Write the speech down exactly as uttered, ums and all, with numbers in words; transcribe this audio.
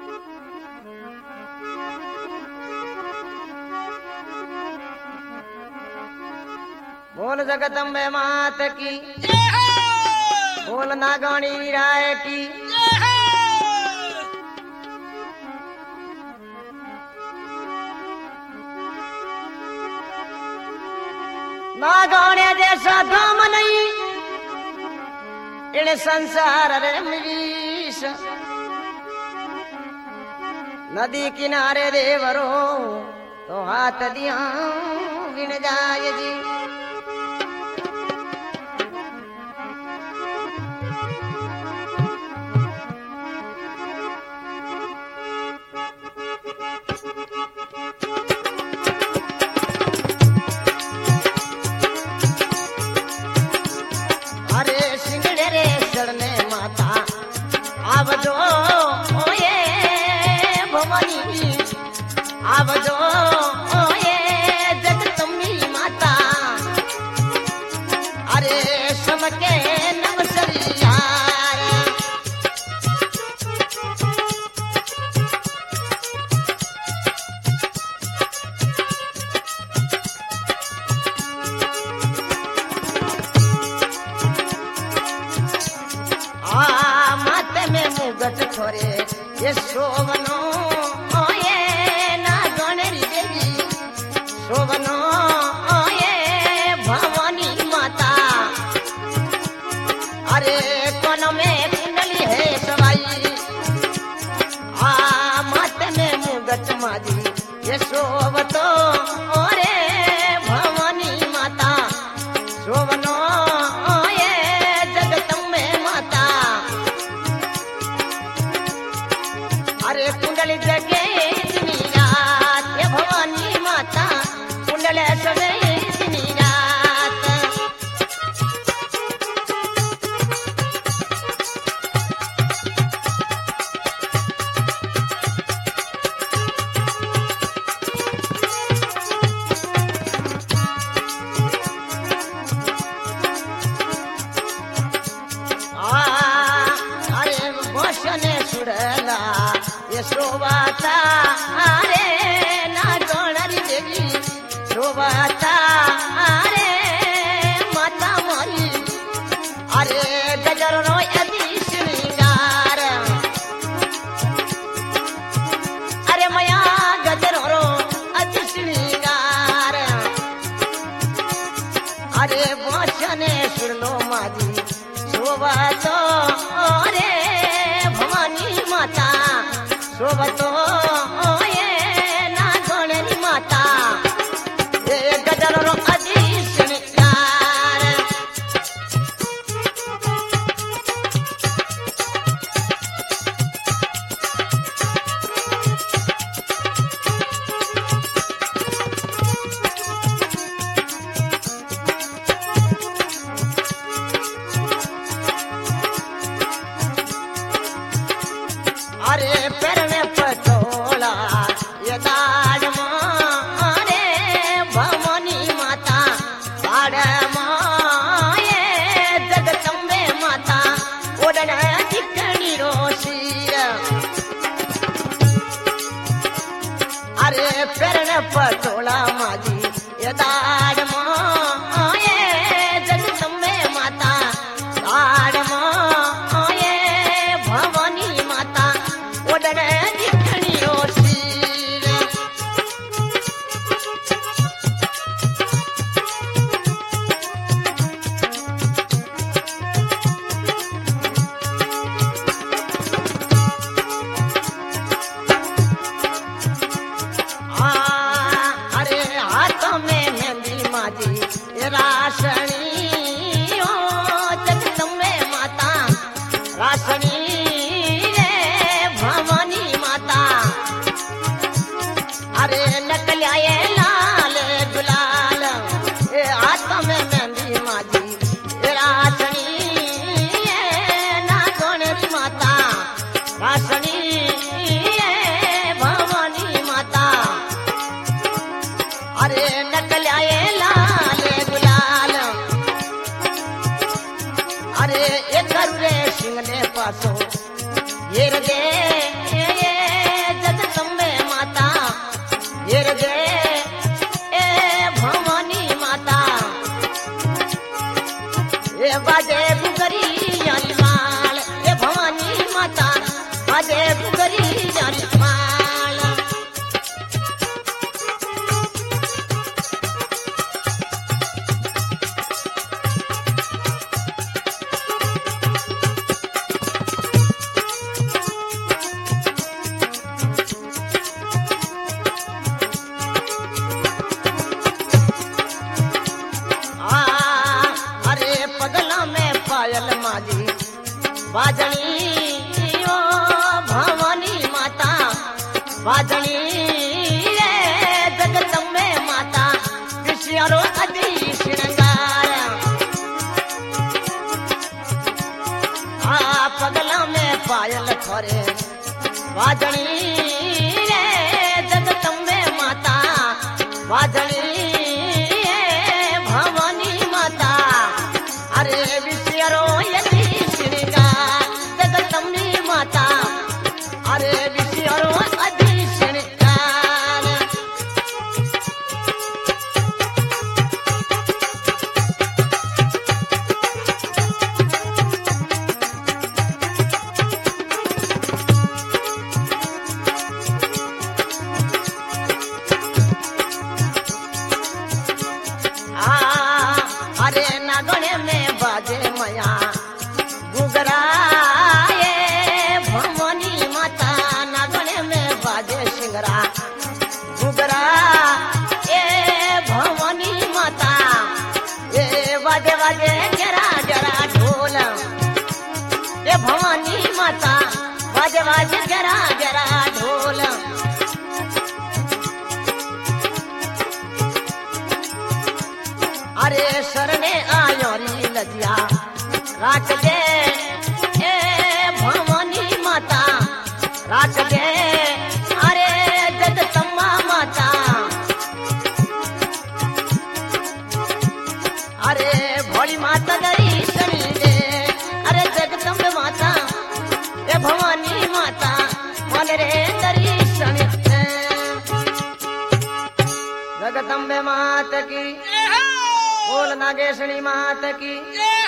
बोल जगदम्बे मात की, बोल नागौणी राय की। नागौणे जैसा धाम नहीं इन संसार रे मिलीस। नदी किनारे देवरो तो हाथ दिया गिन जाए जी। आवजो ओए जगदम्बी माता, अरे समके नवसरिया। आ माते में मुगट छोरे ये सोवनो शोभनो ये भवानी माता, अरे कोन में कुंडली है सवाई। आ माते में मुगट मादी ये शोभतो अरे भवानी माता। शोभनो ये जगदम्बे माता, अरे कुंडली जगे शोभाता, अरे नागौणी देवी शोभाता, अरे माता मोरी, अरे गजर रो अति श्रृंगार। अरे मया गजर रो अति श्रृंगार, अरे वचने सुरलो माजी शोभातो अरे भवानी माता। शोभतो ये नागौणी माता, ये गजर रो अति श्रृंगार। अरे पैर में पटोला ये दाड़ मारे भवानी माता। दाड़ माए जगदम्बे माता, ओडना दिखनी रोशीर। अरे पैर में पटोला माजी ये दाड़ माए जगदम्बे माता। दाड़ माए भवानी माता, ओडने दिखनी रोशीर। आ अरे हाथों में मेहंदी माजी राशनी, ओ जगदम्बे माता राशनी अरे नकलियाए लाल गुलाल, ए हाथों में मेहंदी माजी राशनी नागौणी माता। राशनी भवानी माता, अरे नकलियाए लाल गुलाल, अरे एक सिंह ने पासो ये रे बजे ए भवानी माता ए बजे गुगरी माल ए भवानी माता बजे गुगरी माल बाजनी ओ भवानी माता बाजनी रे जगदम्बे माता कृष्णरो अति श्रृंगार आ पगला में पायल थोरे बाजनी रे जगदम्बे माता बाजनी भवानी माता अरे विषयरो माता अरे विषयरो अति श्रृंगार आ अरे नागणे में बाजे मया गुगरा गुगरा ए भवानी माता ए वाजे वाजे जरा जरा ढोल ए भवानी माता वाजे वाजे जरा जरा ढोल अरे शरणे आयो री लजिया राख दे ए भवानी माता राख दे अरे भोली माता दर्शन दे अरे जगदम्बे माता ए भवानी माता मन रे दर्शन दे जगदम्बे माता की बोल नागेशनी माता की